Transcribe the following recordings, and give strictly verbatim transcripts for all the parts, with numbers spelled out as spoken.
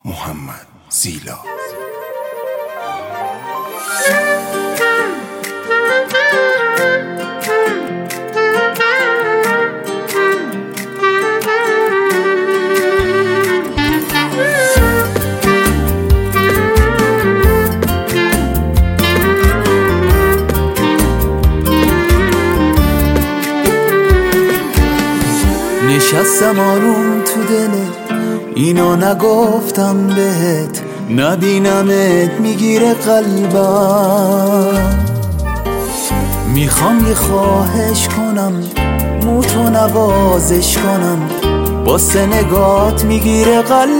محمد زیلا. نشستم آروم تو دلت، اینو نگفتم بهت، نبینمت میگیره قلبم. میخوام یه خواهش کنم، موتو نوازش کنم، با سنگات میگیره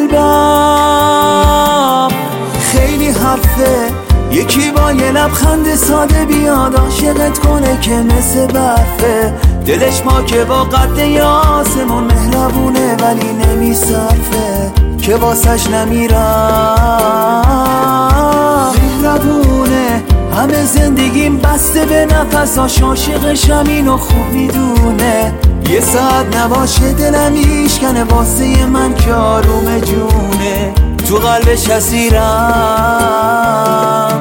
قلبم. خیلی حرفه یکی با یه لبخند ساده بیاد عاشقت کنه که مثل برفه. دلش ما که با قد آسمون مهربونه ولی نمیصرفه، که واسش نمیرم. مهربونه همه زندگیم بسته به نفساش، عاشقشم اینو خوب میدونه. یه ساعت نباشه دلم میشکنه واسه من که آروم جونه، تو قلبش اسیرم.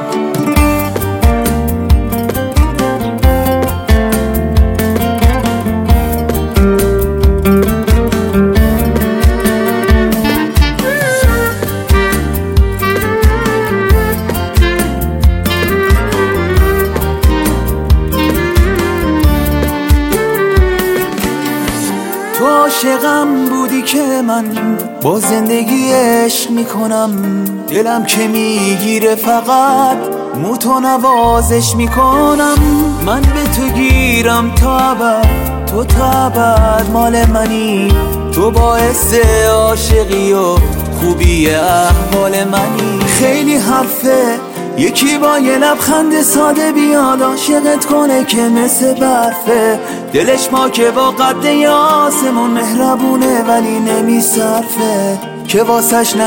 تو عاشقم بودی که من با زندگی عشق میکنم، دلم که میگیره فقط موتو نوازش میکنم. من به تو گیرم تا ابد، تو تا ابد مال منی، تو باعث عاشقی و خوبی احوال منی. خیلی حرفه یکی با یه لبخند ساده بیاد عاشقت کنه که مثل برفه. دلش ما که با قد آسمون مهربونه ولی نمیصرفه، که واسش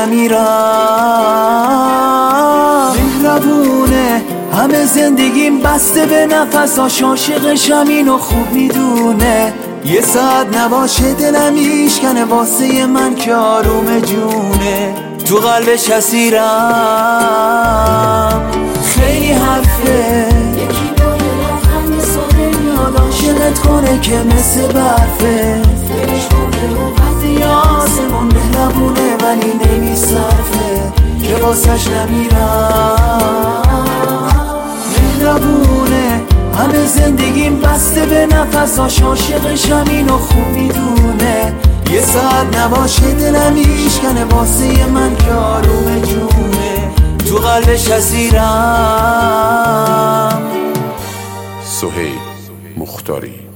نمیرم. مهربونه همه زندگیم بسته به نفساش، عاشقشم اینو خوب میدونه. یه ساعت نباشه دلم میشکنه واسه من که آروم جونه، تو قلبش اسیرم. خیلی حرفه یکی با یه لبخند ساده میاد عاشقت کنه که مثل برفه. دلش مونده و قد آسمون مهربونه ولی نمیصرفه، که واسش نمیرم. مهربونه همه زندگیم بسته به نفساش، عاشقشم اینو خوب میدونه. یه ساعت نباشه دلم میشکنه واسه من که آروم جونه، تو قلبش اسیرم. سهیل مختاری.